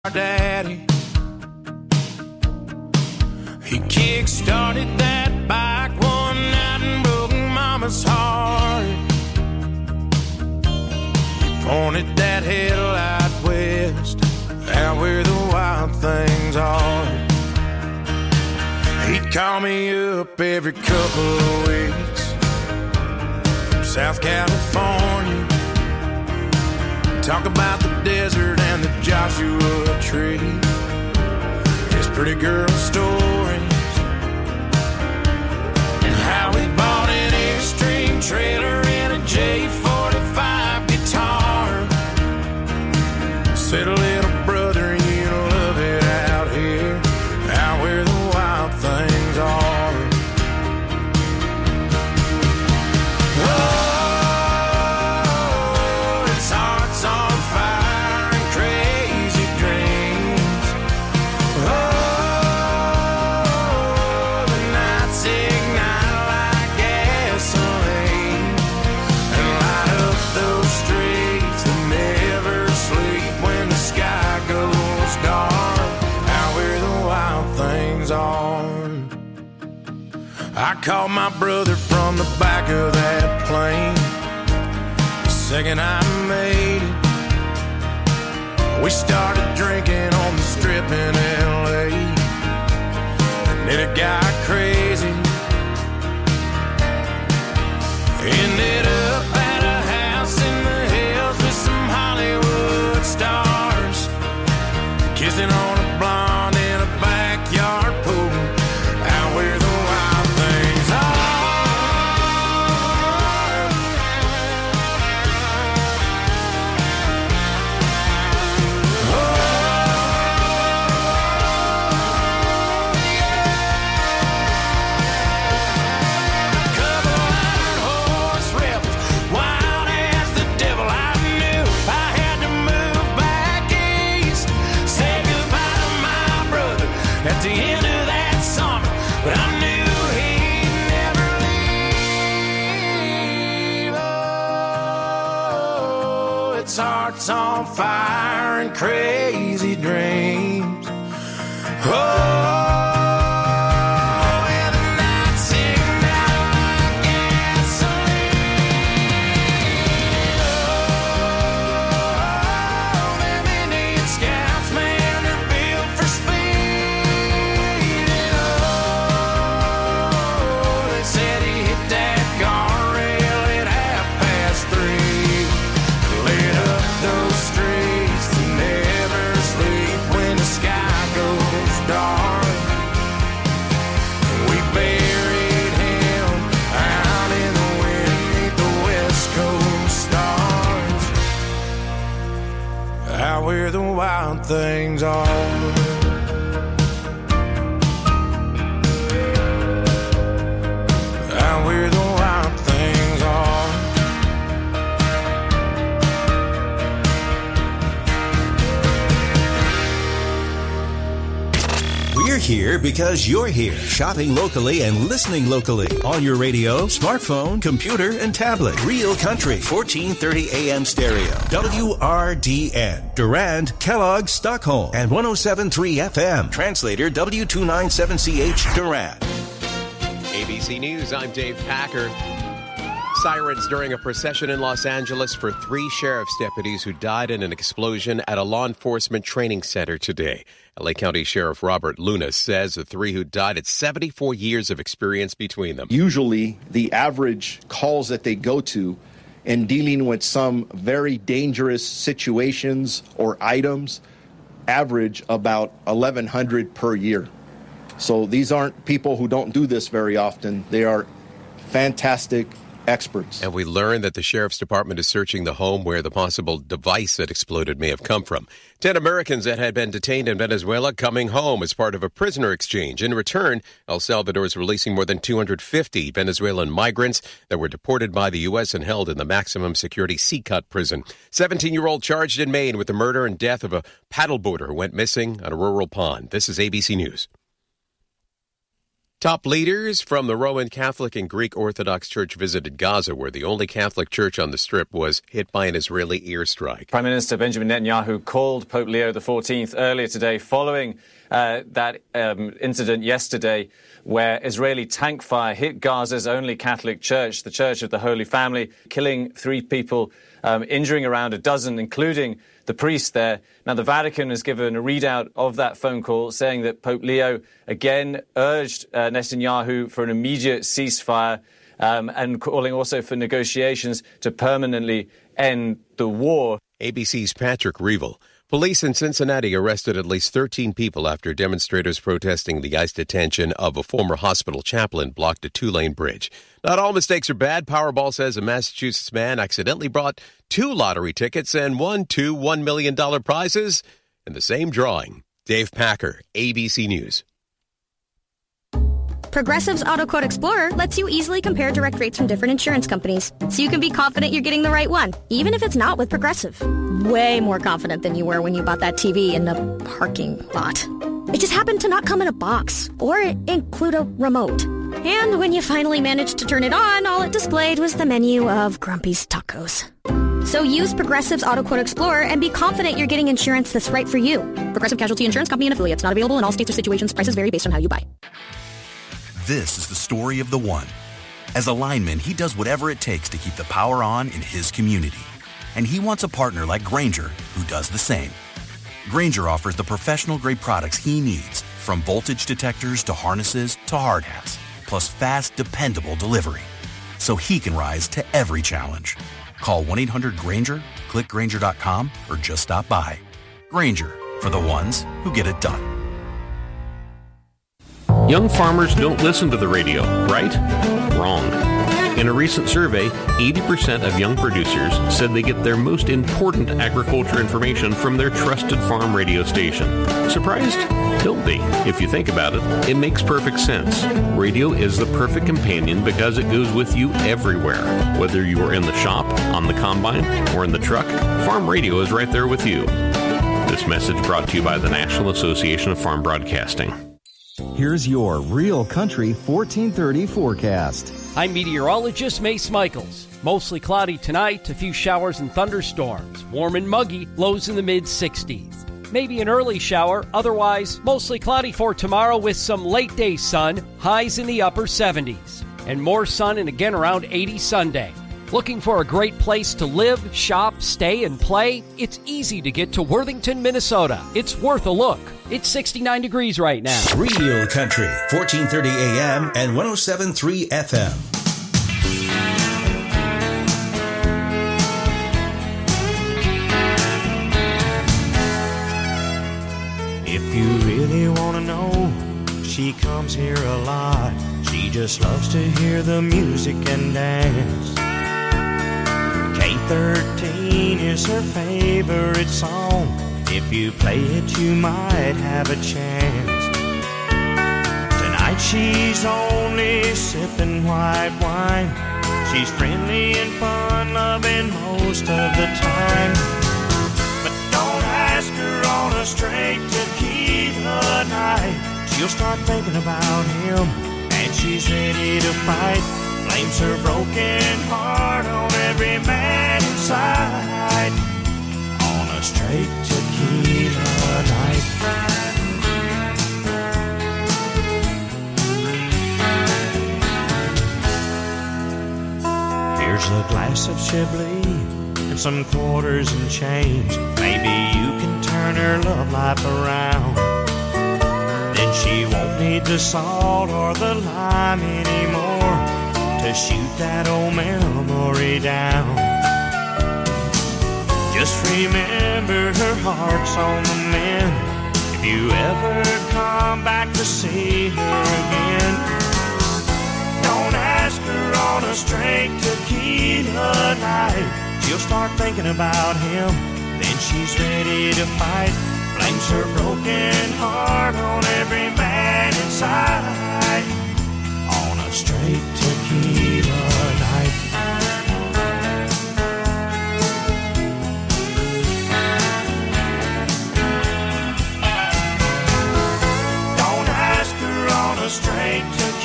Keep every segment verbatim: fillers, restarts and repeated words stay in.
Daddy, he kick-started that bike one night and broke Mama's heart. He pointed that headlight west, out where the wild things are. He'd call me up every couple of weeks from South California, talk about the desert and the Joshua tree, his pretty girl stories, and how he bought an Airstream trailer and a J forty-five guitar. Said, little brother, you love it out here, out where the wild things are. Oh, I called my brother from the back of that plane the second I made it. We started drinking on the strip in L A, and then it got crazy. Ended up at a house in the hills with some Hollywood stars, kissing on a blonde in a backyard pool, out where the wild things are. Oh, yeah. Couple iron horse rebels, wild as the devil. I knew I had to move back east, say goodbye to my brother at the end of that summer. But I knew he'd never leave. Oh, it's hearts on fire and crazy dreams. Oh, and the nights ignite like gasoline. Oh, them Indian scouts, man, they're built for speed. And oh, they said he hit that guardrail at half past three. Lit up those streets that never sleep when the sky goes dark. We buried him out in the wind beneath the West Coast stars, out where the wild things are. Out where the wild things are. We're here because you're here, shopping locally and listening locally on your radio, smartphone, computer, and tablet. Real Country, fourteen thirty A M stereo. W R D N, Durand, Kellogg, Stockholm, and one oh seven point three F M. Translator W two ninety-seven C H, Durand. A B C News, I'm Dave Packer. Sirens during a procession in Los Angeles for three sheriff's deputies who died in an explosion at a law enforcement training center today. L A County Sheriff Robert Luna says the three who died had seventy-four years of experience between them. Usually, the average calls that they go to in dealing with some very dangerous situations or items average about eleven hundred per year. So these aren't people who don't do this very often. They are fantastic experts. And we learned that the Sheriff's Department is searching the home where the possible device that exploded may have come from. Ten Americans that had been detained in Venezuela coming home as part of a prisoner exchange. In return, El Salvador is releasing more than two hundred fifty Venezuelan migrants that were deported by the U S and held in the maximum security C-Cut prison. seventeen-year-old charged in Maine with the murder and death of a paddleboarder who went missing on a rural pond. This is A B C News. Top leaders from the Roman Catholic and Greek Orthodox Church visited Gaza, where the only Catholic church on the Strip was hit by an Israeli airstrike. Prime Minister Benjamin Netanyahu called Pope Leo the fourteenth earlier today following uh, that um, incident yesterday where Israeli tank fire hit Gaza's only Catholic church, the Church of the Holy Family, killing three people, um, injuring around a dozen, including the priest there. Now, the Vatican has given a readout of that phone call, saying that Pope Leo again urged uh, Netanyahu for an immediate ceasefire um, and calling also for negotiations to permanently end the war. A B C's Patrick Reevell. Police in Cincinnati arrested at least thirteen people after demonstrators protesting the ICE detention of a former hospital chaplain blocked a two-lane bridge. Not all mistakes are bad. Powerball says a Massachusetts man accidentally bought two lottery tickets and won two one million dollars prizes in the same drawing. Dave Packer, A B C News. Progressive's Auto Quote Explorer lets you easily compare direct rates from different insurance companies, so you can be confident you're getting the right one, even if it's not with Progressive. Way more confident than you were when you bought that T V in the parking lot. It just happened to not come in a box or include a remote. And when you finally managed to turn it on, all it displayed was the menu of Grumpy's Tacos. So use Progressive's Auto Quote Explorer and be confident you're getting insurance that's right for you. Progressive Casualty Insurance Company and affiliates. Not available in all states or situations. Prices vary based on how you buy. This is the story of the one. As a lineman, he does whatever it takes to keep the power on in his community. And he wants a partner like Grainger who does the same. Grainger offers the professional-grade products he needs, from voltage detectors to harnesses to hard hats, plus fast, dependable delivery. So he can rise to every challenge. Call one eight hundred Grainger, click Grainger dot com, or just stop by. Grainger, for the ones who get it done. Young farmers don't listen to the radio, right? Wrong. In a recent survey, eighty percent of young producers said they get their most important agriculture information from their trusted farm radio station. Surprised? Don't be. If you think about it, it makes perfect sense. Radio is the perfect companion because it goes with you everywhere. Whether you are in the shop, on the combine, or in the truck, farm radio is right there with you. This message brought to you by the National Association of Farm Broadcasting. Here's your Real Country fourteen thirty forecast. I'm meteorologist Mace Michaels. Mostly cloudy tonight, a few showers and thunderstorms. Warm and muggy, lows in the mid sixties. Maybe an early shower, otherwise mostly cloudy for tomorrow with some late day sun, highs in the upper seventies. And more sun and again around eighty Sunday. Looking for a great place to live, shop, stay, and play? It's easy to get to Worthington, Minnesota. It's worth a look. It's sixty-nine degrees right now. Real Country, fourteen thirty A M and one oh seven point three F M. If you really want to know, she comes here a lot. She just loves to hear the music and dance. K thirteen is her favorite song. If you play it, you might have a chance. Tonight she's only sipping white wine. She's friendly and fun-loving most of the time. But don't ask her on a straight tequila night. She'll start thinking about him, and she's ready to fight. Blames her broken heart on every man inside. On a straight tequila night. Here's a glass of Chablis and some quarters and change. Maybe you can turn her love life around. Then she won't need the salt or the lime anymore to shoot that old memory down. Just remember her heart's on the mend. If you ever come back to see her again, don't ask her on a straight tequila night. She'll start thinking about him, then she's ready to fight. Blames her broken heart on every man inside. On a straight tequila night. Don't ask her on a straight tequila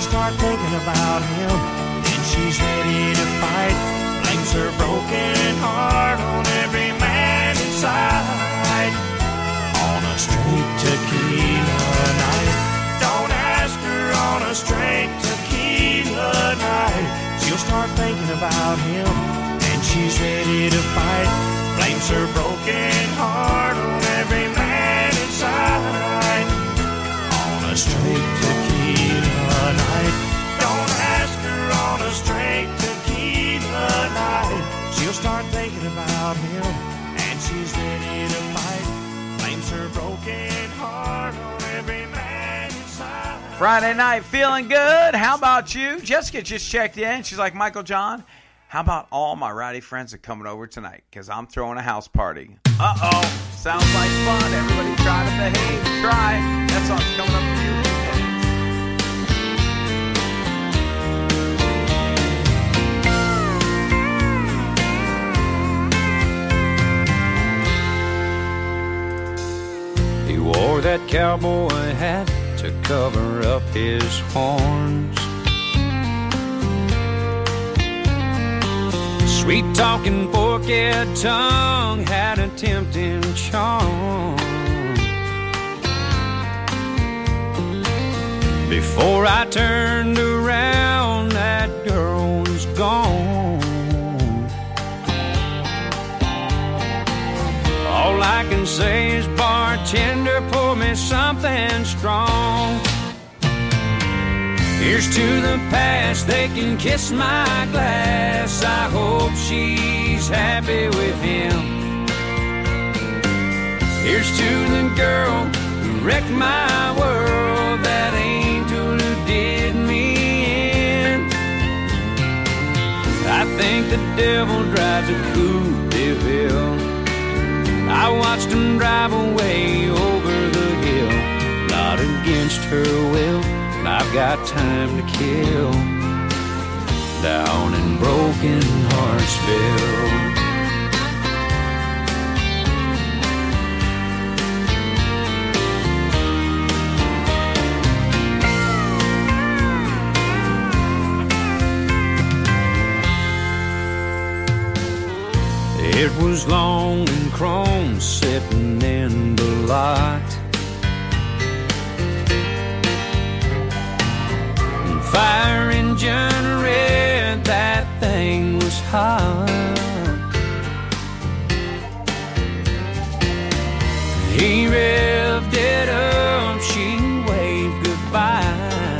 start thinking about him, then she's ready to fight. Blames her broken heart on every man inside. On a straight tequila night, don't ask her on a straight tequila night. She'll start thinking about him, and she's ready to fight. Blames her broken heart on every man inside. On a straight tequila night, don't ask her on a straight tequila night. She'll start thinking about him, and she's ready to fight. Blames her broken heart on every man inside. Friday night, feeling good. How about you? Jessica just checked in. She's like, Michael John, how about all my rowdy friends are coming over tonight? Because I'm throwing a house party. Uh-oh. Sounds like fun. Everybody try to behave. Try. That song's coming up for you. He wore that cowboy hat to cover up his horns. Sweet-talking, forked tongue had a tempting charm. Before I turned around, that girl was gone. All I can say is, bartender, pour me something strong. Here's to the past, they can kiss my glass. I hope she's happy with him. Here's to the girl who wrecked my world, that angel who did me in. I think the devil drives a coupe de ville. I watched him drive away over the hill, not against her will. I've got time to kill down in Broken Heartsville. It was long and chrome sitting in the lot. Fire engine red, that thing was hot. He revved it up, she waved goodbye.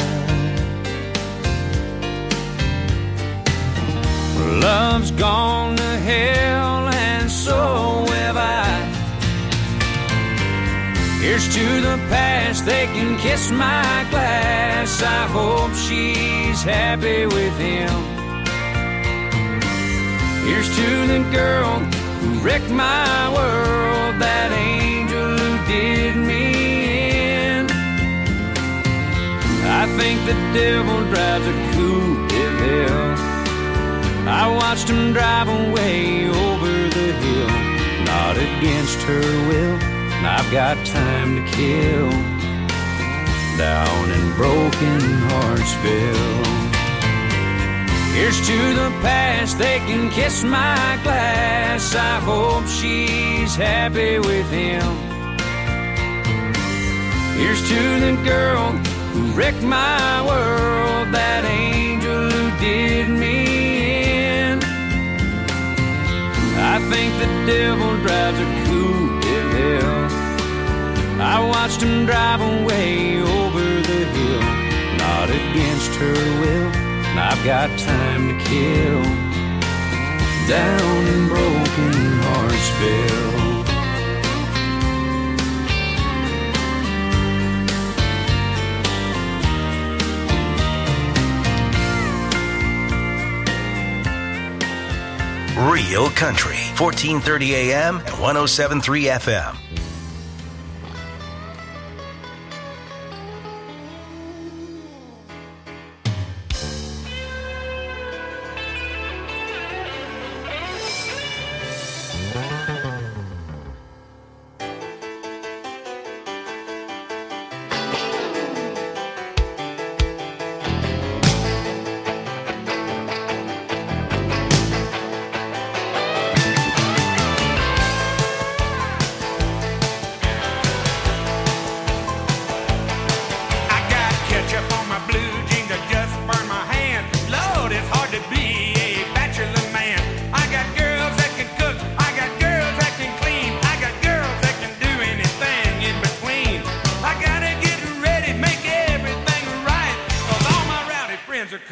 Love's gone to hell, and so have I. Here's to the past, they can kiss my glass. I hope she's happy with him. Here's to the girl who wrecked my world, that angel who did me in. I think the devil drives a coupe de ville. I watched him drive away over the hill, not against her will. I've got time to kill down in Broken Heartsville. Here's to the past, they can kiss my glass. I hope she's happy with him. Here's to the girl who wrecked my world, that angel who did me in. I think the devil drives a coupe de ville. I watched him drive away over the hill, not against her will. I've got time to kill down in Broken Heartsville. Real Country, fourteen thirty A M and one oh seven point three F M.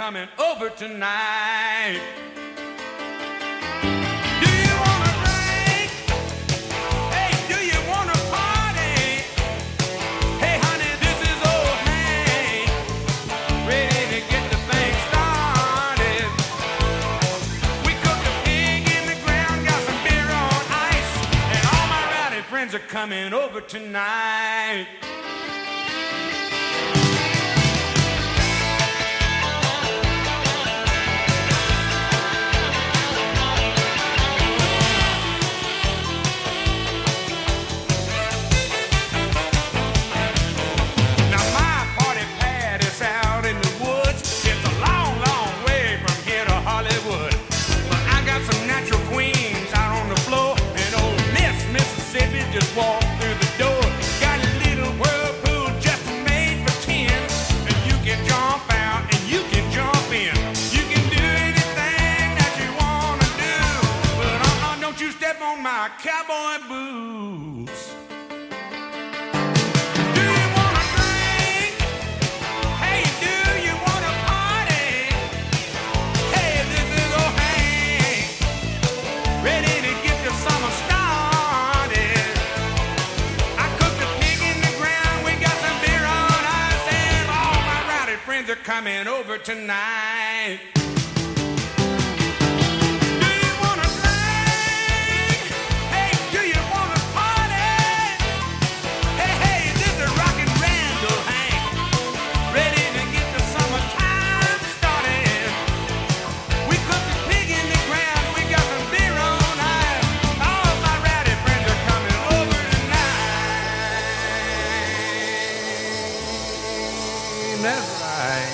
coming over tonight. Are coming over tonight. Now my party pad is out in the woods. It's a long, long way from here to Hollywood. But I got some natural queens out on the floor, and old Miss Mississippi just walked through the door. Got a little whirlpool just made for ten, and you can jump out and you can jump in. You can do anything that you wanna do, but uh-uh, don't you step on my cowboy boots. Do you wanna drink? Hey, do you wanna party? Hey, this is old Hank, ready to get the summer started. I cooked a pig in the ground, we got some beer on ice, and all my rowdy friends are coming over tonight. Do you wanna drink? Hey, do you wanna party? Hey, hey, this is Rockin' Randall Hank, ready to get the summertime started. We cooked a pig in the ground, we got some beer on ice. All my rowdy friends are coming over tonight. That's right.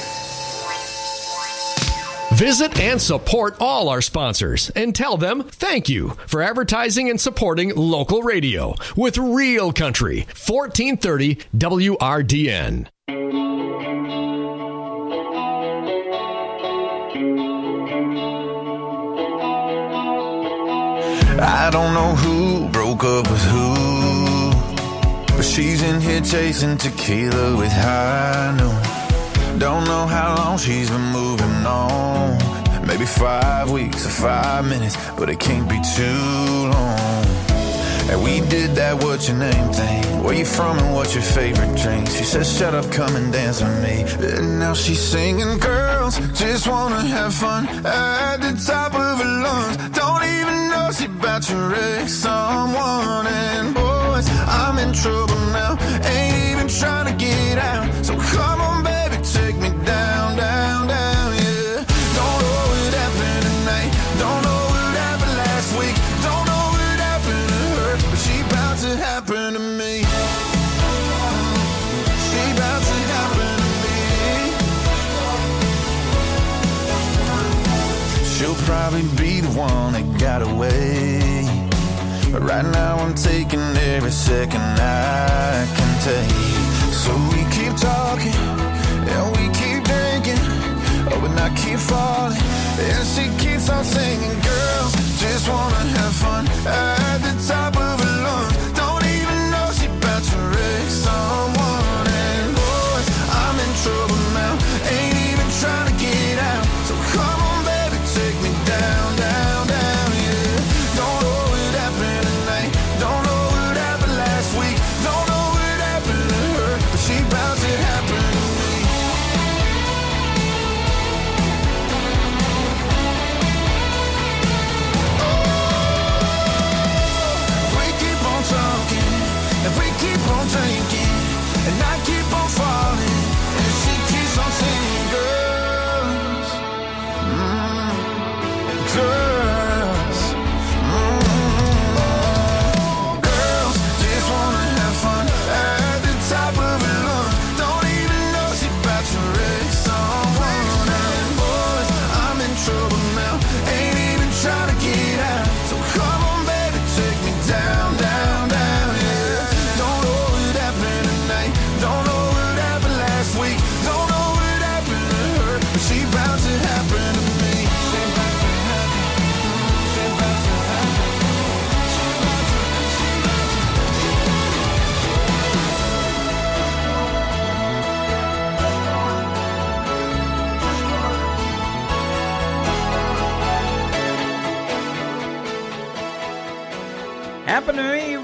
Visit and support all our sponsors and tell them thank you for advertising and supporting local radio with Real Country, fourteen thirty W R D N. I don't know who broke up with who, but she's in here chasing tequila with high noon. Don't know how long she's been moving on. Maybe five weeks or five minutes, but it can't be too long. And we did that what's your name thing. Where you from and what's your favorite drink? She says shut up, come and dance with me. And now she's singing, girls just wanna have fun at the top of her lungs. Don't even know she about to wreck someone. And boys, I'm in trouble now, ain't even trying to get out. So come on baby, take me down, down, down, yeah. Don't know what happened tonight, don't know what happened last week, don't know what happened to her, but she about to happen to me. She about to happen to me. She'll probably be the one that got away, but right now I'm taking every second I can take. So we keep talking and we keep drinking, oh, but I keep falling, and she keeps on singing. Girls just wanna have fun at the top of her lungs. Don't even know she about to wreck someone. And boys, I'm in trouble now, ain't even trying to get out. So come on baby, take me down, down, down, yeah. Don't know what happened tonight, don't know what happened last week, don't know what happened to her, but she about to happen to me. We keep on talking, and we keep on drinking, and I keep on falling, and she keeps on singing. Girls, mm, girls, mm, girls just wanna have fun at the top of her lungs. Don't even know she about to wreck someone. And boys, I'm in trouble now, ain't even trying to get out. So come on baby, take me down, down, down, yeah. Don't know what happened tonight, don't know what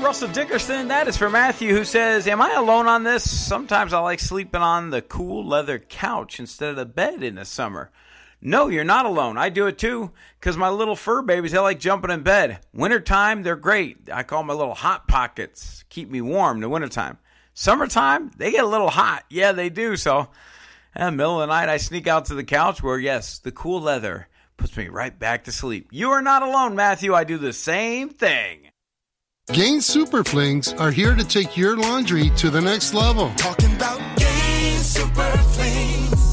Russell Dickerson. That is for Matthew, who says, am I alone on this? Sometimes I like sleeping on the cool leather couch instead of the bed in the summer. No, you're not alone. I do it too, because my little fur babies, they like jumping in bed. Wintertime, they're great. I call them my little hot pockets. Keep me warm in the wintertime. Summertime, they get a little hot. Yeah, they do. So in the middle of the night, I sneak out to the couch where, yes, the cool leather puts me right back to sleep. You are not alone, Matthew. I do the same thing. Gain Super Flings are here to take your laundry to the next level. Talking about Gain Super Flings.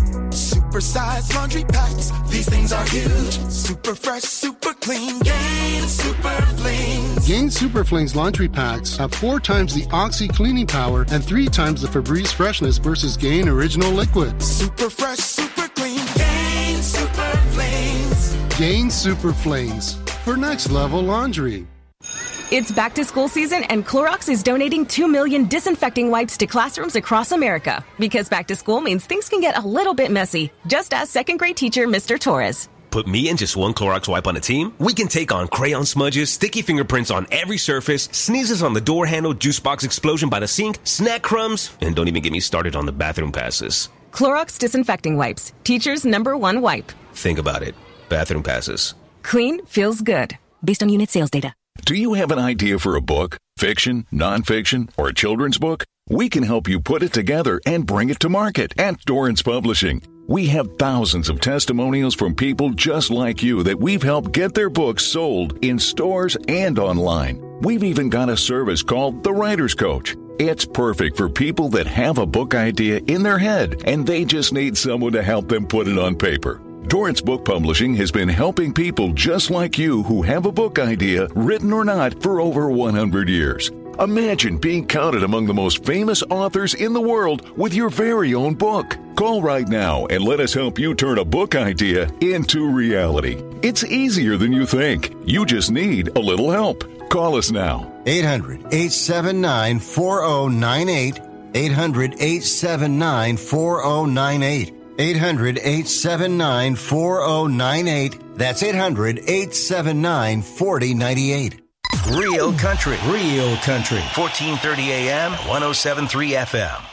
Super-sized laundry packs. These things are huge. Super fresh, super clean. Gain Super Flings. Gain Super Flings laundry packs have four times the Oxy cleaning power and three times the Febreze freshness versus Gain Original Liquid. Super fresh, super clean. Gain Super Flings. Gain Super Flings for next level laundry. It's back to school season, and Clorox is donating two million disinfecting wipes to classrooms across America. Because back to school means things can get a little bit messy. Just ask second grade teacher Mister Torres. Put me and just one Clorox wipe on a team? We can take on crayon smudges, sticky fingerprints on every surface, sneezes on the door handle, juice box explosion by the sink, snack crumbs, and don't even get me started on the bathroom passes. Clorox disinfecting wipes. Teacher's number one wipe. Think about it. Bathroom passes. Clean feels good. Based on unit sales data. Do you have an idea for a book, fiction, nonfiction, or a children's book? We can help you put it together and bring it to market at Dorrance Publishing. We have thousands of testimonials from people just like you that we've helped get their books sold in stores and online. We've even got a service called The Writer's Coach. It's perfect for people that have a book idea in their head and they just need someone to help them put it on paper. Dorrance Book Publishing has been helping people just like you who have a book idea, written or not, for over one hundred years. Imagine being counted among the most famous authors in the world with your very own book. Call right now and let us help you turn a book idea into reality. It's easier than you think. You just need a little help. Call us now. eight hundred, eight seven nine, four oh nine eight. eight hundred, eight seven nine, four oh nine eight. eight hundred, eight seven nine, four oh nine eight. That's eight hundred, eight seven nine, four oh nine eight. Real Country. Real Country. fourteen thirty A M, one oh seven point three F M.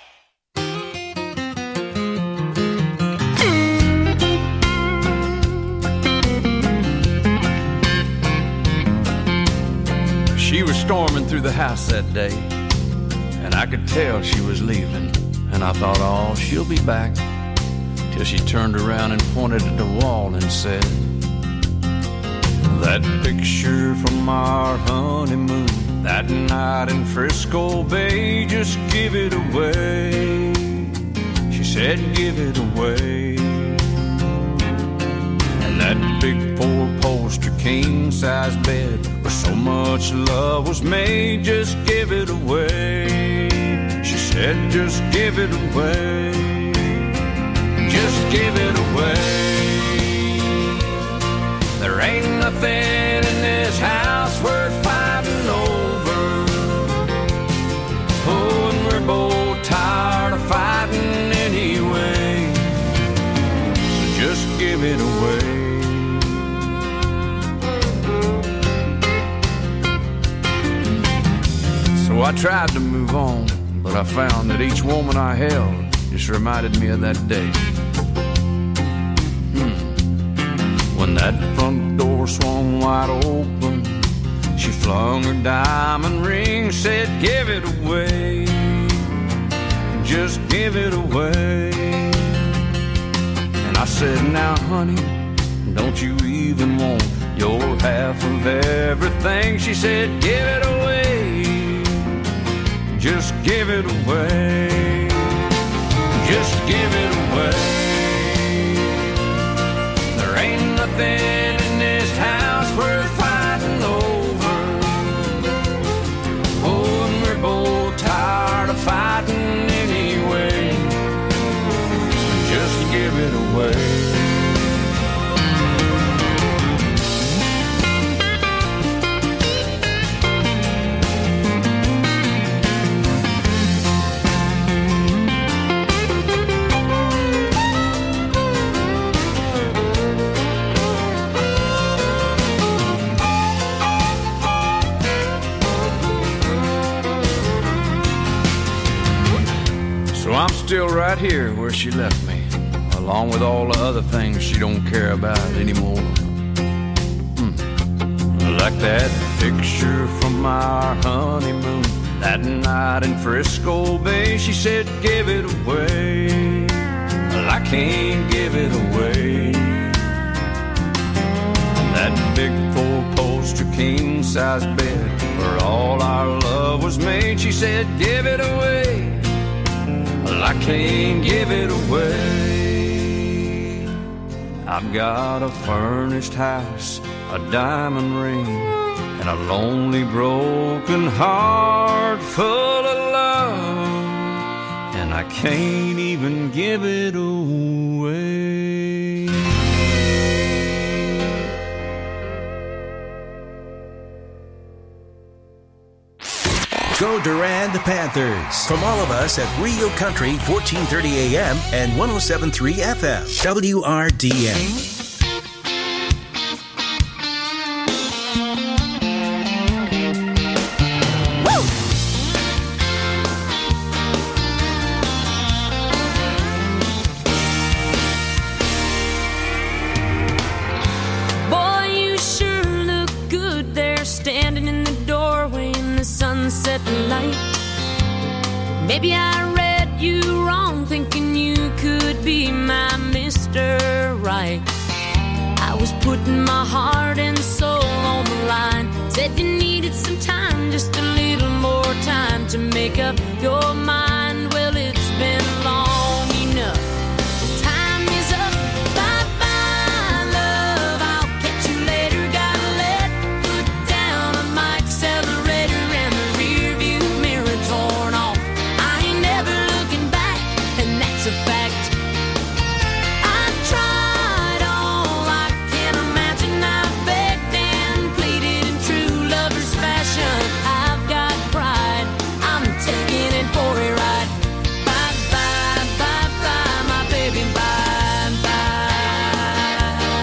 She was storming through the house that day, and I could tell she was leaving. And I thought, oh, she'll be back. Till she turned around and pointed at the wall and said, that picture from our honeymoon, that night in Frisco Bay, just give it away. She said, give it away. And that big four-poster king-size bed where so much love was made, just give it away. She said, just give it away. Just give it away. There ain't nothing in this house worth fighting over. Oh, and we're both tired of fighting anyway. So just give it away. So I tried to move on, but I found that each woman I held just reminded me of that day. When that front door swung wide open, she flung her diamond ring, said, give it away. Just give it away. And I said, now, honey, don't you even want your half of everything? She said, give it away. Just give it away. Just give it away. Ain't nothing in this house worth fighting over. Oh, and we're both tired of fighting anyway. Just give it away. I'm still right here where she left me, along with all the other things she don't care about anymore. Hmm. Like that picture from our honeymoon, that night in Frisco Bay. She said, give it away. Well, I can't give it away. That big four-poster king-size bed where all our love was made. She said, give it away. Well, I can't give it away. I've got a furnished house, a diamond ring, and a lonely broken heart full of love, and I can't even give it away. Go Durand Panthers. From all of us at Real Country, fourteen thirty A M and one oh seven point three F M, W R D N. Sunset light. Maybe I read you wrong, thinking you could be my Mister Right. I was putting my heart and soul on the line. Said you needed some time, just a little more time to make up your mind. Well, it's been long enough. Time is up. Bye-bye, love. I'll catch you later. Gotta let foot down on my accelerator. A fact. I tried all I can imagine. I begged and pleaded in true lover's fashion. I've got pride. I'm taking it for a ride. Bye bye bye bye, my baby. Bye bye.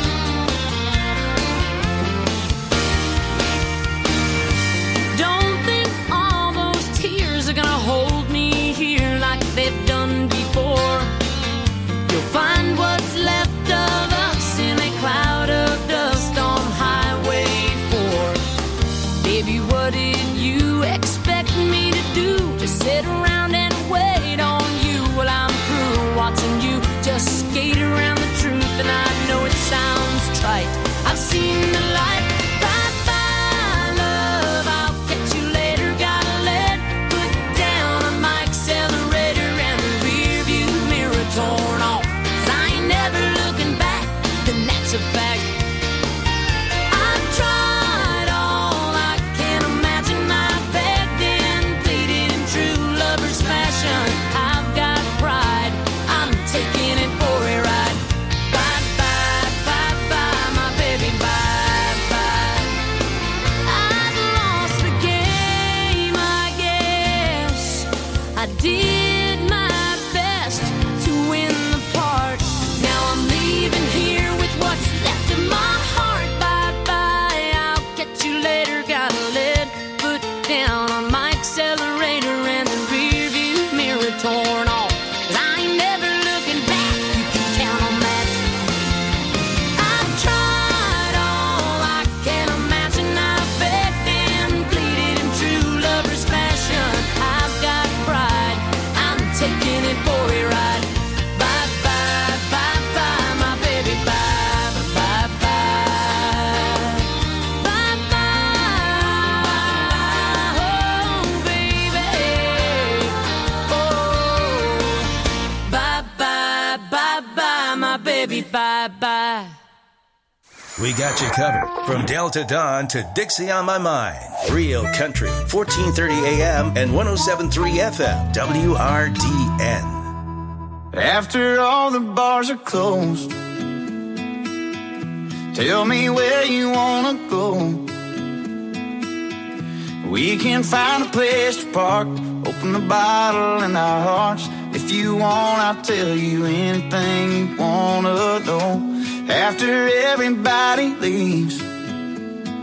Don't think all those tears are gonna hold me here like they've done before. You'll find what's left of us in a cloud of dust on Highway four. Baby, what did you expect me to do? Just sit around and wait on you while I'm through watching you just skate around the truth. And I know it sounds trite, I've seen the light. Bye-bye, love, I'll catch you later. Gotta let put down on my accelerator and the rear view mirror torn off. Cause I ain't never looking back, and that's a fact. I've tried all I can imagine. I begged and pleaded in true lover's fashion. I've got pride, I'm taking it for a ride. Bye-bye, bye-bye, my baby, bye-bye. I've lost the game, I guess. I did my best to win the part. Now I'm leaving here with what's left of my heart. Bye-bye, I'll catch you later. Gotta let foot down on my accelerator and the rear view mirror torn off. Cause I ain't never looking back, you can count on that. I've tried all I can imagine. I begged and pleaded in true lover's fashion. I've got pride, I'm taking it for a ride. Bye-bye, bye-bye, my baby, bye-bye, bye-bye. Bye-bye, oh, baby. Oh, bye-bye, bye-bye, my baby, bye-bye. We got you covered from Delta Dawn to Dixie on My Mind. Real Country, fourteen thirty A M and one oh seven point three F M, W R D N. After all the bars are closed, tell me where you wanna go. We can find a place to park, open the bottle in our hearts. If you want, I'll tell you anything you wanna know. After everybody leaves,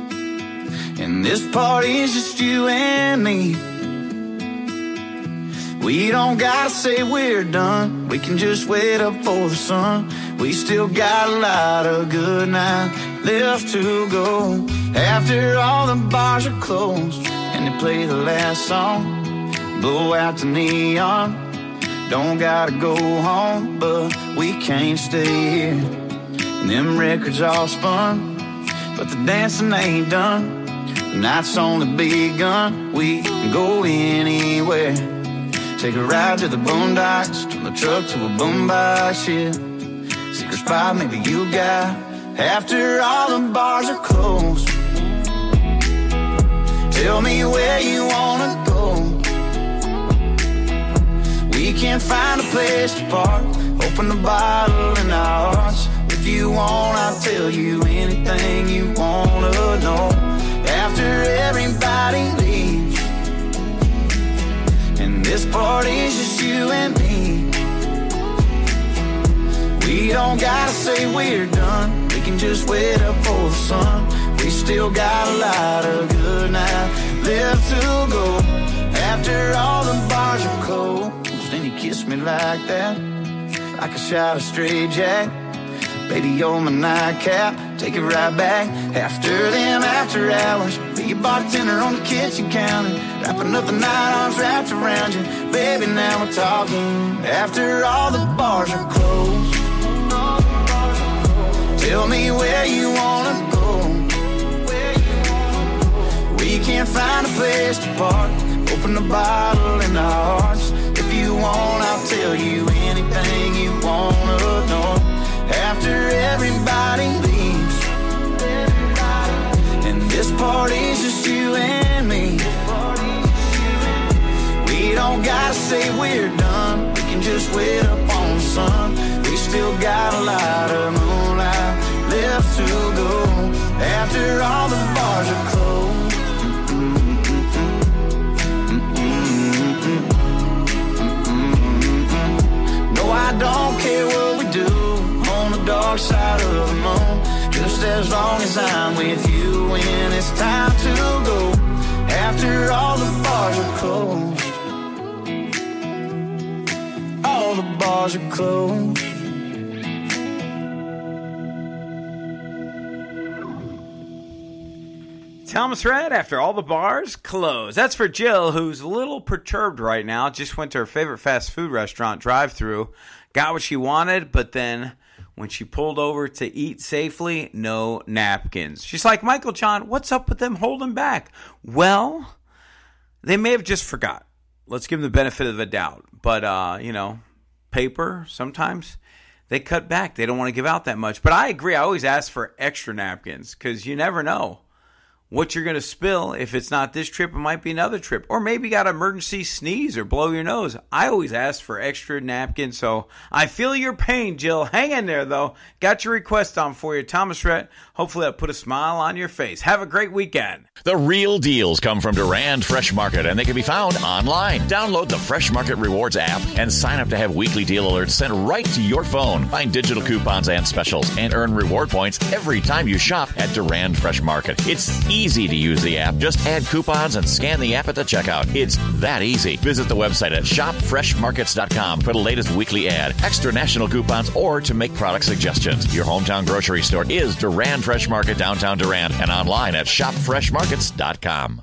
and this party's just you and me, We don't gotta say we're done. We can just wait up for the sun. We still got a lot of good nights left to go. After all the bars are closed and they play the last song, blow out the neon. Don't gotta go home, but we can't stay here. And them records all spun, but the dancing ain't done. The night's only begun. We can go anywhere. Take a ride to the boondocks, turn the truck to a boombox, yeah. Secret spot maybe you got after all the bars are closed. Tell me where you wanna go. We can't find a place to park. Open the bottle in our hearts. If you want, I'll tell you anything you wanna know. After everybody leaves, and this party's just you and me. We don't gotta say we're done. We can just wait up for the sun. We still got a lot of good nights left to go. After all the bars are closed, and you kiss me like that, like a shot of straight jack. Baby, you're my nightcap. Take it right back. After them after hours, be a bartender on the kitchen counter, wrapping up the night, arms wrapped around you. Baby, now we're talking. After all the bars are closed, tell me where you wanna go. We can't find a place to park. Open the bottle in our hearts. If you want, I'll tell you anything you wanna know. After everybody leaves, and this party's just you and me. We don't gotta say we're done. We can just wait up on the sun. We still got a lot of moonlight left to go. After all the bars are closed. No, I don't care what we do on the dark side of the moon, just as long as I'm with you when it's time to go. After all the bars are closed, all the bars are closed. Thomas Rhett, after all the bars closed. That's for Jill, who's a little perturbed right now. Just went to her favorite fast food restaurant drive-thru, got what she wanted, but then when she pulled over to eat safely, no napkins. She's like, Michael John, what's up with them holding back? Well, they may have just forgot. Let's give them the benefit of the doubt. But, uh, you know, paper, sometimes they cut back. They don't want to give out that much. But I agree. I always ask for extra napkins because you never know what you're going to spill. If it's not this trip, it might be another trip. Or maybe you got an emergency sneeze or blow your nose. I always ask for extra napkins, so I feel your pain, Jill. Hang in there, though. Got your request on for you. Thomas Rhett, hopefully that'll put a smile on your face. Have a great weekend. The real deals come from Durand Fresh Market, and they can be found online. Download the Fresh Market Rewards app and sign up to have weekly deal alerts sent right to your phone. Find digital coupons and specials and earn reward points every time you shop at Durand Fresh Market. It's easy to use the app. Just add coupons and scan the app at the checkout. It's that easy. Visit the website at shop fresh markets dot com for the latest weekly ad, extra national coupons, or to make product suggestions. Your hometown grocery store is Durand Fresh Market, downtown Durand, and online at shop fresh markets dot com.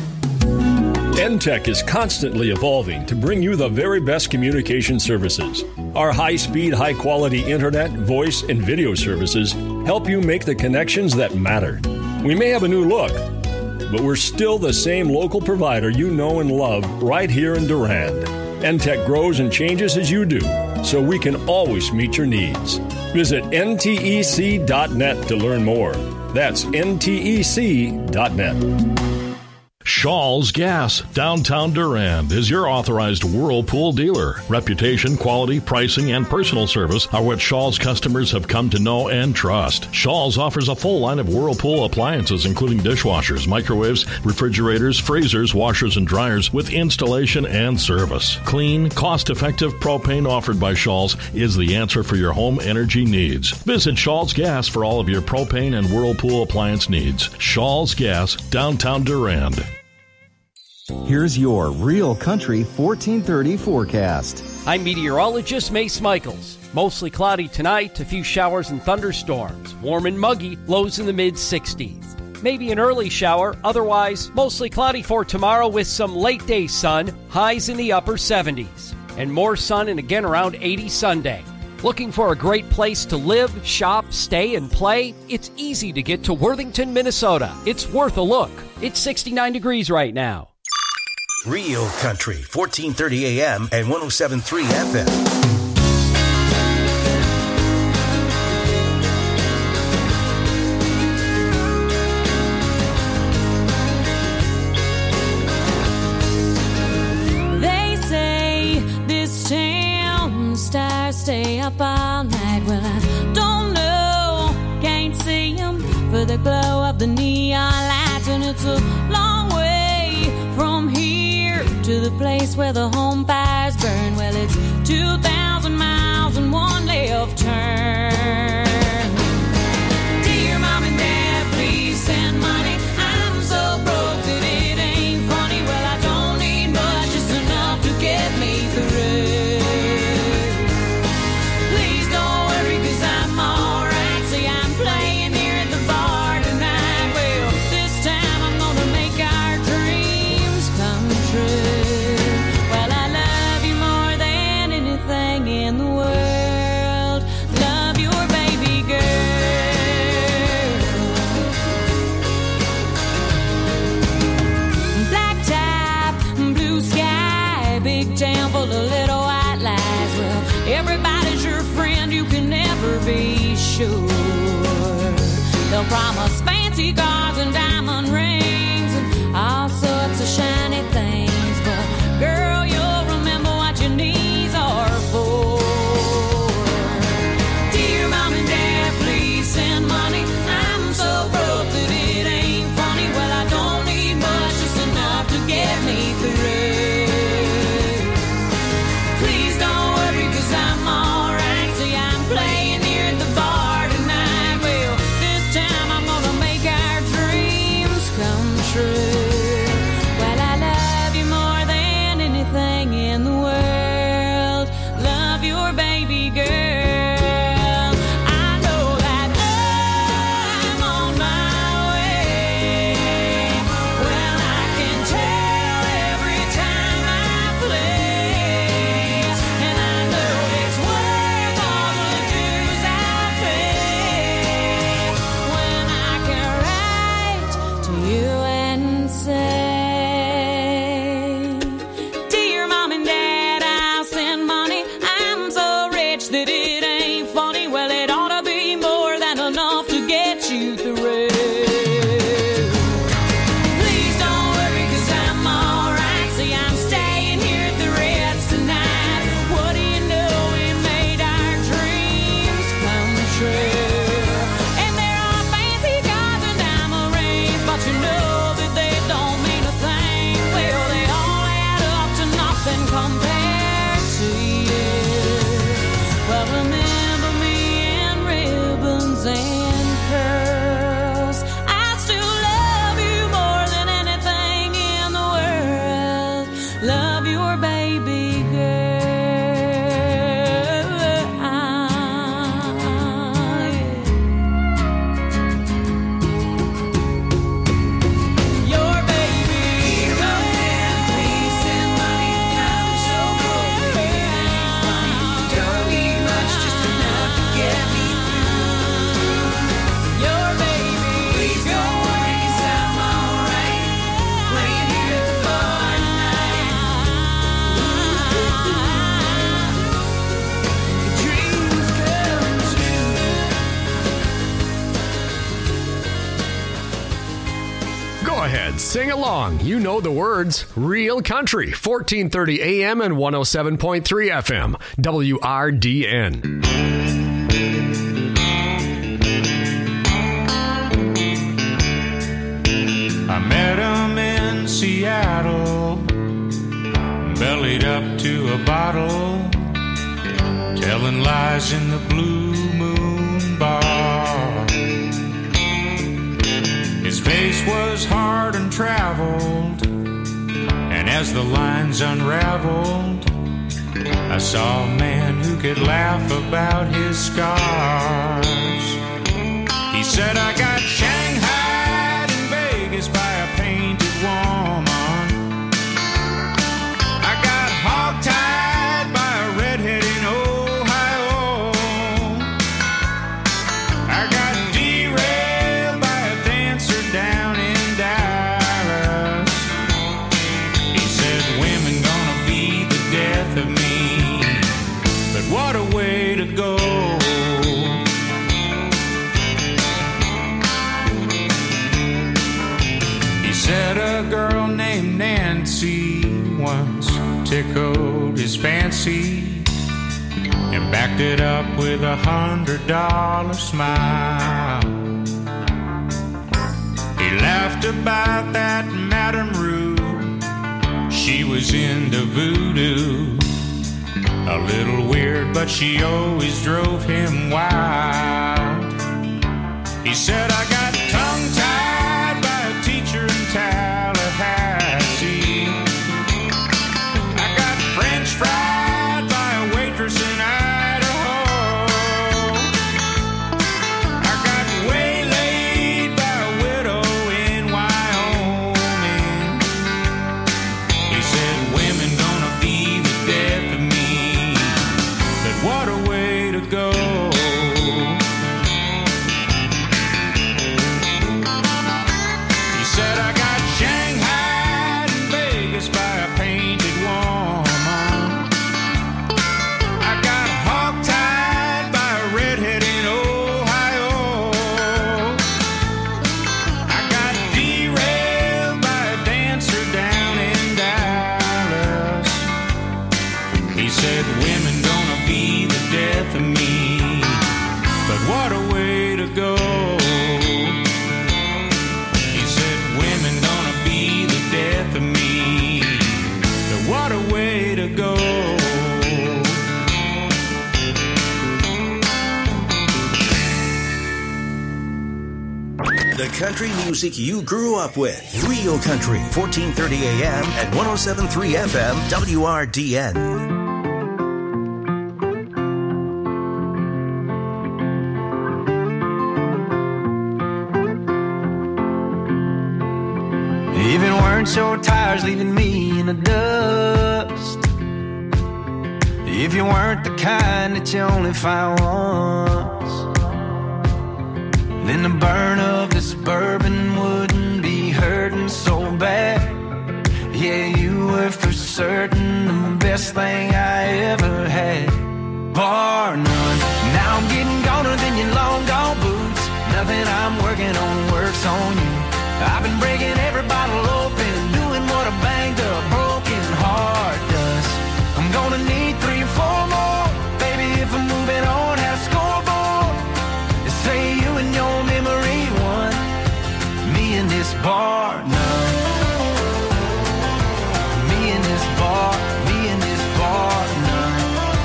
N T E C is constantly evolving to bring you the very best communication services. Our high-speed, high-quality internet, voice, and video services help you make the connections that matter. We may have a new look, but we're still the same local provider you know and love right here in Durand. N T E C grows and changes as you do, so we can always meet your needs. Visit N T E C dot net to learn more. That's N T E C dot net. Shaw's Gas, downtown Durand, is your authorized Whirlpool dealer. Reputation, quality, pricing, and personal service are what Shaw's customers have come to know and trust. Shaw's offers a full line of Whirlpool appliances, including dishwashers, microwaves, refrigerators, freezers, washers, and dryers, with installation and service. Clean, cost-effective propane offered by Shaw's is the answer for your home energy needs. Visit Shaw's Gas for all of your propane and Whirlpool appliance needs. Shaw's Gas, downtown Durand. Here's your Real Country fourteen thirty forecast. I'm meteorologist Mace Michaels. Mostly cloudy tonight, a few showers and thunderstorms. Warm and muggy, lows in the mid sixties. Maybe an early shower, otherwise mostly cloudy for tomorrow with some late day sun, highs in the upper seventies. And more sun and again around eighty Sunday. Looking for a great place to live, shop, stay, and play? It's easy to get to Worthington, Minnesota. It's worth a look. It's sixty-nine degrees right now. Real Country, fourteen thirty A M and one oh seven point three F M. They say this town stars stay up all night. Well, I don't know, can't see them for the glow of the neon lights. And it's a long way from here to the place where the home fires burn. Well, it's two thousand miles and one left turn. Dear Mom and Dad, please send money. I'm so broke that it ain't funny. Well, I don't need much, just enough to get me through. Please don't worry, cause I'm alright. See, I'm playing here at the bar tonight. Well, this time I'm gonna make our dreams come true. Well, I love you more than anything in the world. Love your baby girl. Black top, blue sky, big town full of little white lies. Well, everybody's your friend, you can never be sure. They'll promise fancy cars and diamond rings and all sorts of shiny things. But girl, you'll remember what your knees are for. Dear Mom and Dad, please send money. I'm so broke that it ain't funny. Well, I don't need much, just enough to get me through. Please don't worry, cause I'm alright. See, I'm playing here at the bar tonight. Well, this time I'm gonna make our dreams come true. Well, I love you more than anything in the world. Love your baby girl. I know that I'm on my way. Well, I can tell every time I play. And I know it's worth all the dues I pay. When I can write to you and say, Dear Mom and Dad, I'll send money. I'm so rich that it ain't funny. Well, it ought to be more than enough to get you through. Please don't worry, cause I'm alright. See, I'm staying here at the Reds tonight. What do you know, we made our dreams come true. And there are fancy cars and diamond rings, but you know that they don't mean a thing. Well, they all add up to nothing compared to you. Well, remember me and ribbons and pearls. I still love you more than anything in the world. Love your baby girl. Your baby girl. Please send money. I'm so broke that it ain't funny. Don't need much, just enough to get me through. Your baby. Please don't worry, cause I'm alright. Playing here at the bar tonight. Dreams come true. Go ahead, sing along. You know the words. Real Country, fourteen thirty A M and one oh seven point three F M, W R D N. I met him in Seattle, bellied up to a bottle, telling lies in the Blue Moon Bar. His face was hard and traveled, As the lines unraveled, I saw a man who could laugh about his scars. He said, I got shanghaied in Vegas by a painted woman. I got hogtied by a redhead in Ohio. I got derailed by a dancer down in Dallas. He said, women gonna be the death of me, but what a way to go. He said a girl named Nancy once tickled his fancy and backed it up with a hundred dollar smile. He laughed about that Madame Rude, she was into voodoo. A little weird, but she always drove him wild. He said, I got tongue-tied by a teacher in Tallahassee. I got French fried by a waitress in Idaho. I got waylaid by a widow in Wyoming. He said, women gonna be the death of me. What a way to go. He said, I got shanghaied in Vegas by a painted woman. I got hogtied by a redhead in Ohio. I got derailed by a dancer down in Dallas. He said, women gonna be the death of me, but what a way to go. He said, women gonna be the death of me, but what a way to go. The country music you grew up with. Real Country, fourteen thirty A M and one oh seven point three F M W R D N. Even weren't your tires leaving me in the dust, if you weren't the kind that you only find once, then the burn of this bourbon wouldn't be hurting so bad. Yeah, you were for certain the best thing I ever had, bar none. Now I'm getting goner than your long gone boots. Nothing I'm working on works on you. I've been breaking every bottle open, doing what a banged up, broken heart does. I'm gonna need three or four more, baby, if I'm moving on, have a scoreboard. They say you and your memory won, me in this bar, none. Me in this bar, me in this bar, none.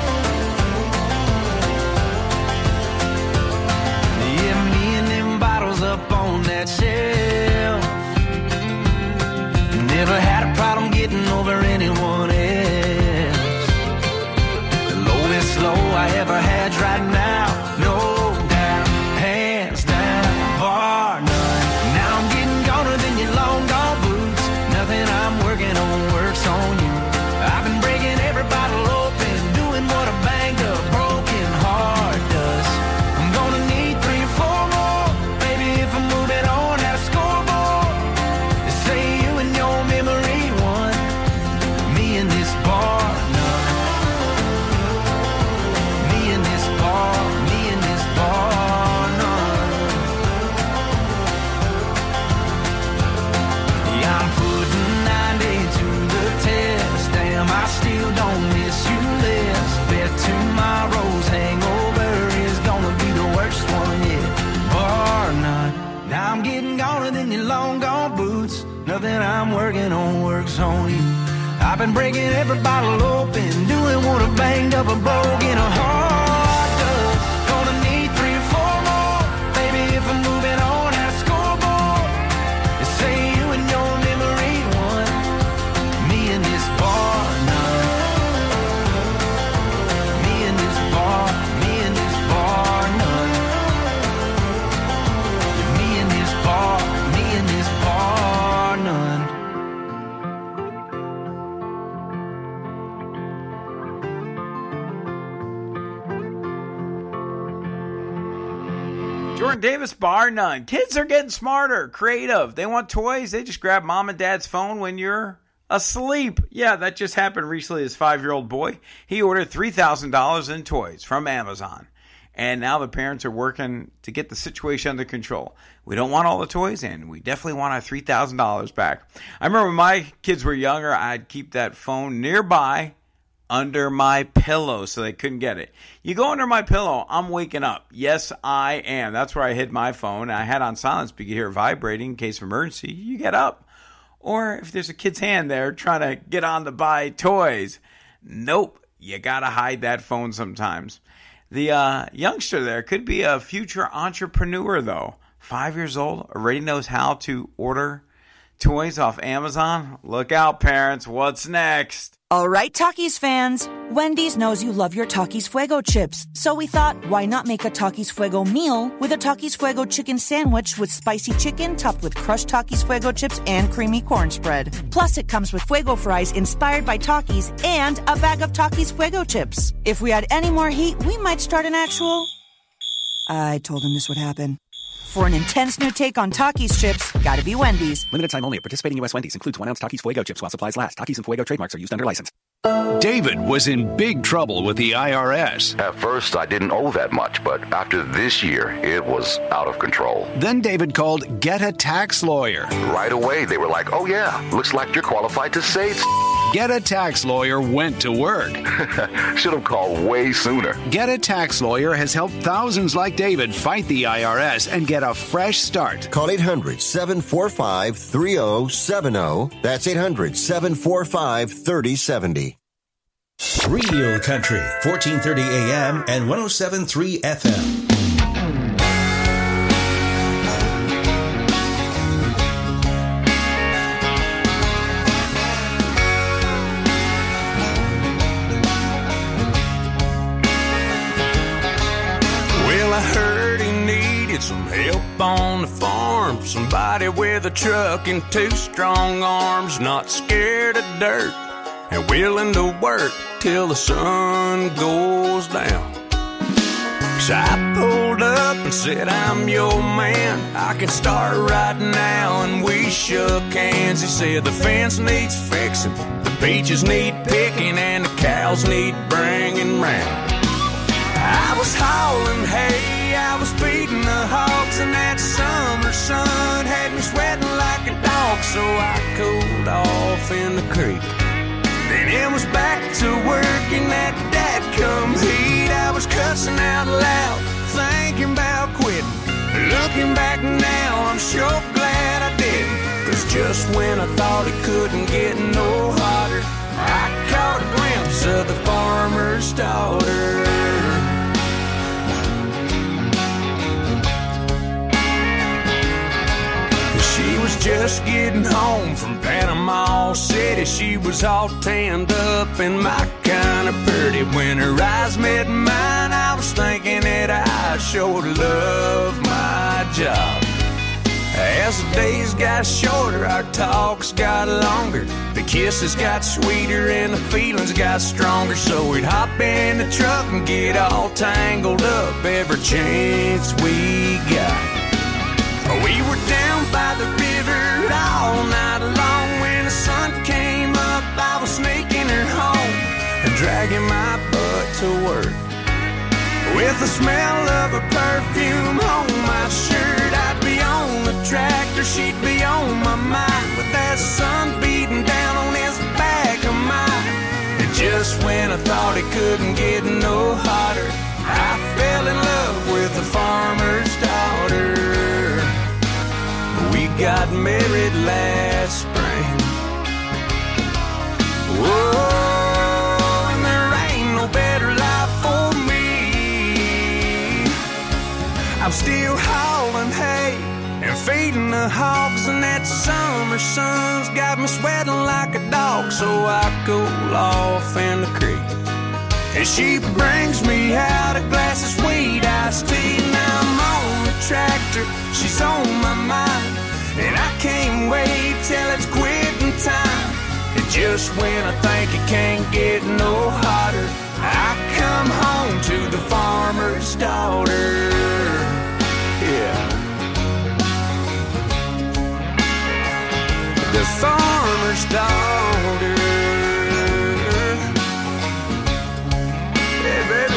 Yeah, me and them bottles up on that shelf. Never had a problem getting over anyone else. The lowest low I ever had's right now, no doubt, hands down, bar none. Now I'm getting goner than your long gone boots. Nothing I'm working on works on you. I've been breaking every bottle open, doing what a banged up, broken heart does. I'm gonna need three or four more, baby, if I'm moving on, have a scoreboard. They say you and your memory won, me in this bar, none. Me in this bar, me in this bar, none. Yeah, I'm putting ninety to the test. Damn, I still don't miss you less. Bet tomorrow's hangover is gonna be the worst one yet, bar none. Now I'm getting goner than your long gone boots. Nothing I'm working on works on you. I've been breaking every bottle open, doing what a banged up, a broken heart does. Gonna need three or four more, baby, if I'm moving on, have a scoreboard. They say you and your memory won, me and Jordan Davis, bar none. Kids are getting smarter, creative. They want toys. They just grab mom and dad's phone when you're asleep. Yeah, that just happened recently. His five-year-old boy, he ordered three thousand dollars in toys from Amazon. And now the parents are working to get the situation under control. We don't want all the toys in. We definitely want our three thousand dollars back. I remember when my kids were younger, I'd keep that phone nearby under my pillow so they couldn't get it. You go under my pillow, I'm waking up. Yes, I am. That's where I hid my phone. I had on silence, but you hear it vibrating in case of emergency. You get up. Or if there's a kid's hand there trying to get on to buy toys. Nope. You got to hide that phone sometimes. The uh, youngster there could be a future entrepreneur, though. Five years old, already knows how to order toys off Amazon. Look out, parents. What's next? All right, Takis fans. Wendy's knows you love your Takis Fuego chips. So we thought, why not make a Takis Fuego meal with a Takis Fuego chicken sandwich with spicy chicken topped with crushed Takis Fuego chips and creamy corn spread. Plus, it comes with Fuego fries inspired by Takis and a bag of Takis Fuego chips. If we had any more heat, we might start an actual... I told him this would happen. For an intense new take on Takis chips, gotta be Wendy's. Limited time only at participating U S Wendy's. Includes one ounce Takis Fuego chips while supplies last. Takis and Fuego trademarks are used under license. David was in big trouble with the I R S. At first, I didn't owe that much, but after this year, it was out of control. Then David called Get a Tax Lawyer. Right away, they were like, oh yeah, looks like you're qualified to say Get a Tax Lawyer went to work. Should have called way sooner. Get a Tax Lawyer has helped thousands like David fight the I R S and get a fresh start. Call eight hundred, seven four five, three oh seven oh. That's eight hundred, seven four five, three oh seven oh. Real Country, fourteen thirty A M and one oh seven point three F M. Well, I heard he needed some help on the farm. Somebody with a truck and two strong arms, not scared of dirt and willing to work till the sun goes down. So I pulled up and said, I'm your man, I can start right now. And we shook hands. He said the fence needs fixing, the peaches need picking, and the cows need bringing round. I was hauling hay, I was feeding the hogs, and that summer sun had me sweating like a dog. So I cooled off in the creek. Then it was back to work in that dadgum heat. I was cussing out loud, thinking about quitting. Looking back now, I'm sure glad I didn't. Cause just when I thought it couldn't get no hotter, I caught a glimpse of the farmer's daughter. She was just getting home from Panama City. She was all tanned up and my kind of pretty. When her eyes met mine, I was thinking that I sure love my job. As the days got shorter, our talks got longer. The kisses got sweeter and the feelings got stronger. So we'd hop in the truck and get all tangled up every chance we got. We were down by the river all night long. When the sun came up, I was sneaking her home and dragging my butt to work. With the smell of her perfume on my shirt, I'd be on the tractor, she'd be on my mind, with that sun beating down on this back of mine. And just when I thought it couldn't get no hotter, I fell in love with the farmer's daughter. We got married last spring. Whoa, and there ain't no better life for me. I'm still hauling hay and feeding the hogs, and that summer sun's got me sweating like a dog. So I cool off in the creek, and she brings me out a glass of sweet iced tea. Now I'm on the tractor, she's on my mind, and I can't wait till it's quitting time. And just when I think it can't get no hotter, I come home to the farmer's daughter. Yeah. farmer's daughter. Hey, baby.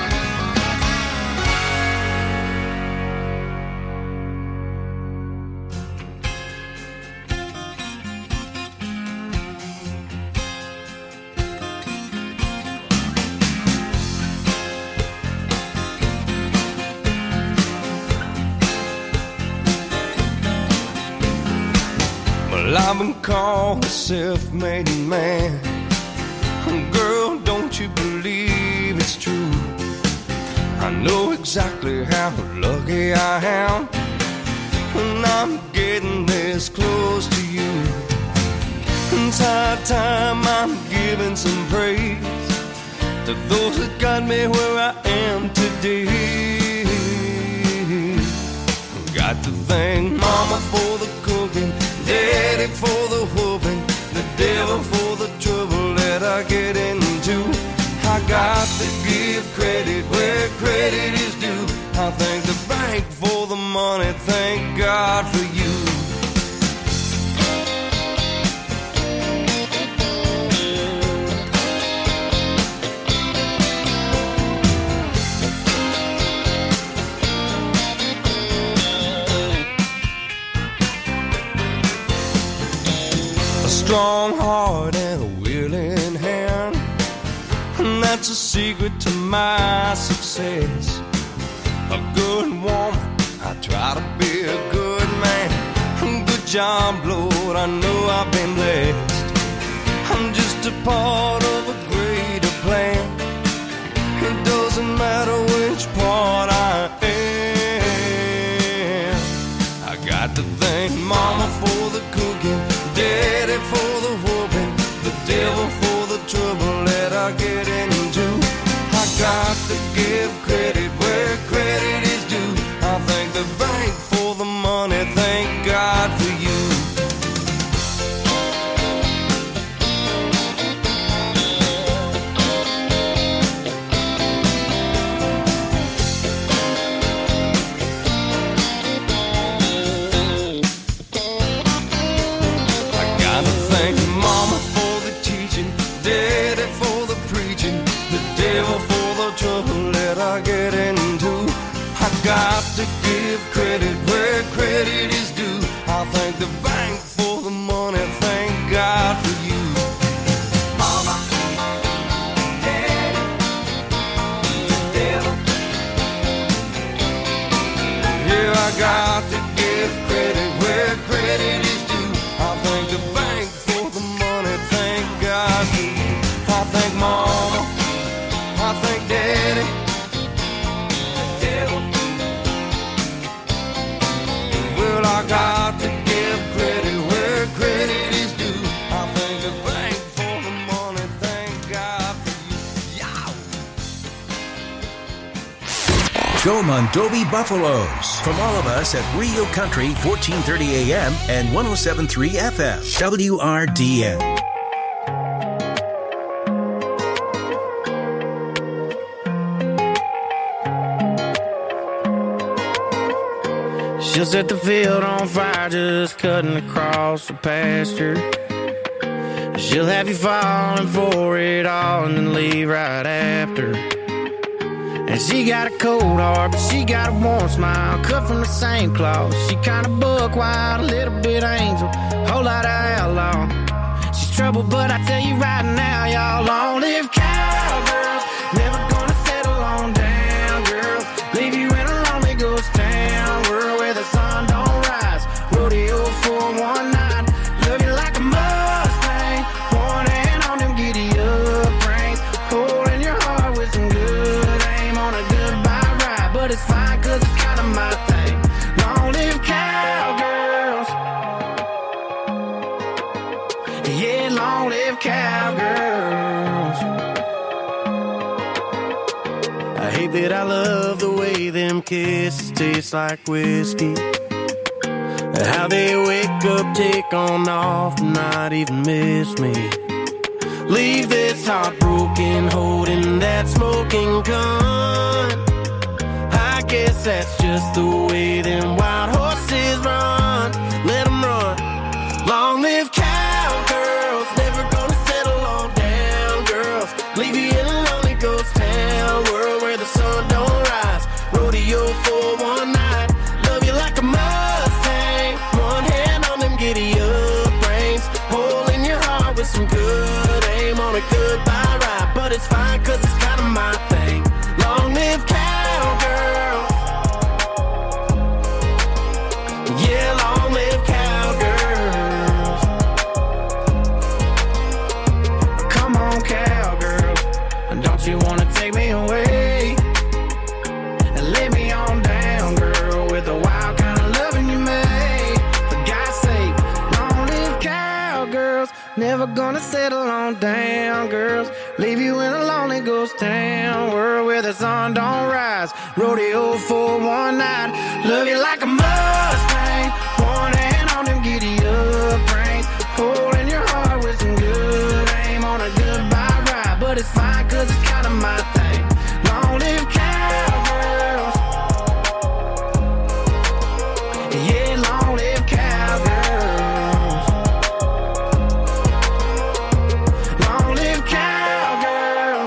Well, I've been called a self-made man. Girl, don't you believe it's true? I know exactly how lucky I am when I'm getting this close to you. It's high time I'm giving some praise to those that got me where I am today. Got to thank Mama for the cooking, Daddy for the whooping, the devil for the trouble that I get into. I got to give credit where credit is due. I thank the bank for the money, thank God for you. A strong heart and a willing hand, and that's a secret to my success. A good woman, I try to be a good man. Good job, Lord, I know I've been blessed. I'm just a part of a greater plan. It doesn't matter which part I am. I got to thank Mama for the cooking, Daddy for the whooping, the devil for the trouble that I get into. I got to give credit where credit is due. I thank the bank for the money, thank God for you. Trouble that I get into. I got to give credit where credit is due. I thank the bank for the money, thank God for you. Mama, Daddy, the devil. Yeah, I got to give credit where credit is due. I thank the bank for the money, thank God for you. I thank Mama, I thank Daddy, the devil. Well, I got to give credit where credit is due. I thank the bank for the money, thank God for you. Joe Mondovi Buffaloes. From all of us at Rio Country, fourteen thirty A M and one oh seven point three F M, W R D N. She'll set the field on fire just cutting across the pasture. She'll have you falling for it all and then leave right after. And she got a cold heart, but she got a warm smile, cut from the same cloth. She kinda buck wild, a little bit angel, whole lot of outlaw. She's trouble, but I tell you right now, y'all, long live cowgirls. Never gonna settle on down, girls. Leave you in a lonely ghost town, world where the sun don't rise. Rodeo for one night, love you like a Mustang, one hand on them giddy up reins, cold in your heart with some good aim on a goodbye ride. But it's fine, cause it's kinda my thing. Long live cowgirls. Yeah, long live cowgirls. I hate that I love the way them kisses taste like whiskey. How they wake up, take on off, and not even miss me. Leave this heartbroken, holding that smoking gun. I guess that's just the way them wild horses run. Let them run. Long live cowgirls. Leave you in a lonely ghost town, world where the sun don't rise. Rodeo for one night, love you like a Mustang. One hand on them giddy up reins, hole in your heart with some good aim on a goodbye ride. But it's fine cause it's kind of my thing. Long live cowgirl. Yeah, long live cowgirls. Come on, cowgirls, don't you wanna take me away and lay me on down, girl, with the wild kind of loving you made. For God's sake, long live cowgirls. Never gonna settle on down, girls. Leave you in a lonely ghost town, world where the sun don't rise. Rodeo for one night, love you like a Mustang. One hand on them giddy up reins, hole in your heart with some good aim on a goodbye ride. But it's fine cause it's kind of my thing. Long live cowgirls. Yeah, long live cowgirls. Long live cowgirls.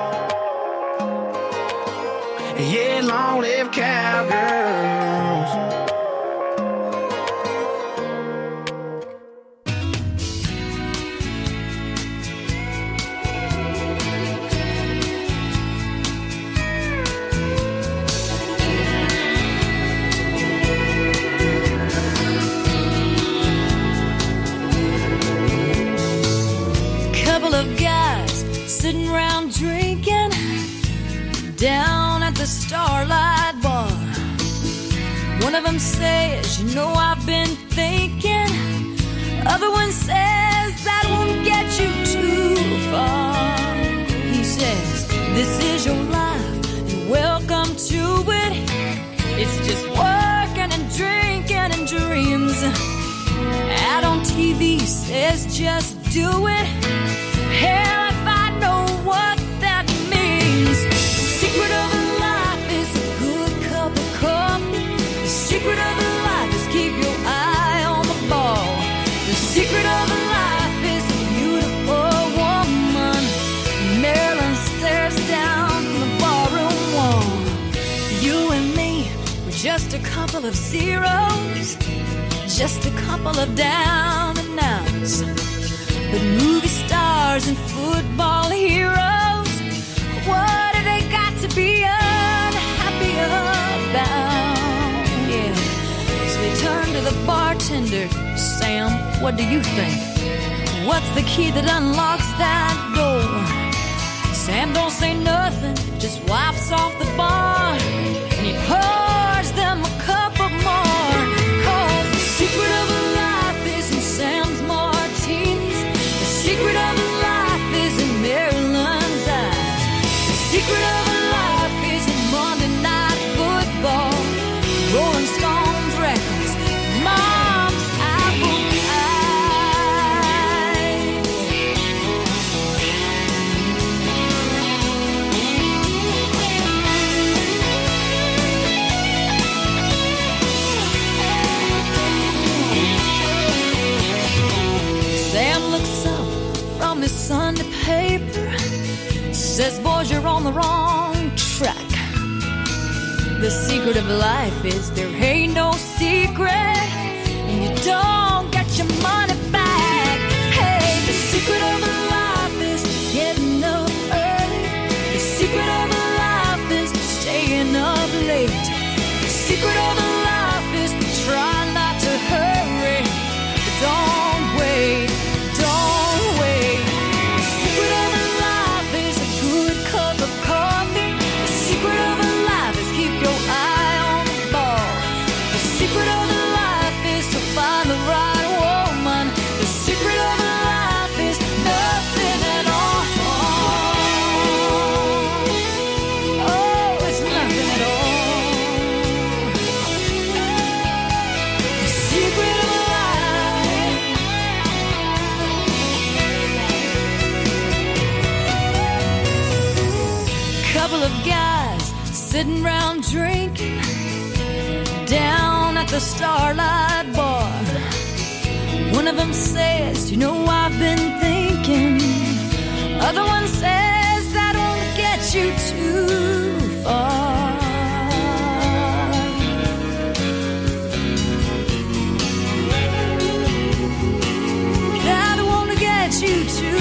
Yeah, long live cowgirls. Couple of guys sitting around drinking down at the Starlight Bar. One of them says, you know, I've been thinking. Other one says, that won't get you too far. He says, this is your life and welcome to it. It's just working and drinking and dreams. Ad on T V says, just do it. Hell, if I know what that means. The secret of life is a good cup of coffee. The secret of life is keep your eye on the ball. The secret of life is a beautiful woman. Marilyn stares down from the barroom wall. You and me, we're just a couple of zeros, just a couple of down and outs. But movie stars and football heroes, what do they got to be unhappy about? Yeah. So they turn to the bartender. Sam, what do you think? What's the key that unlocks that door? Sam don't say nothing, just wipes off the bar, and he pours them a couple more. Cause the secret of life is in Sam's martinis. The secret of life is in Maryland's eyes. The secret of life is in Monday Night Football, Rolling Stones records, Mom's apple pies. Sam looks up from his Sunday paper, says, boys, you're on the wrong track. The secret of life is there ain't no secret, and you don't get your money back. Hey, the secret of life is getting up early. The secret of life is staying up late. The secret of life is trying not to hurry. But don't wait, don't wait. The secret of life is a good cup of coffee. The secret of life is keep your eye on the ball. The secret of life is to find the right woman. The secret of life is nothing at all. Oh, it's nothing at all. The secret of life. Couple of guys sitting around drinking down at the Starlight Bar. One of them says, you know, I've been thinking. Other one says, choo choo.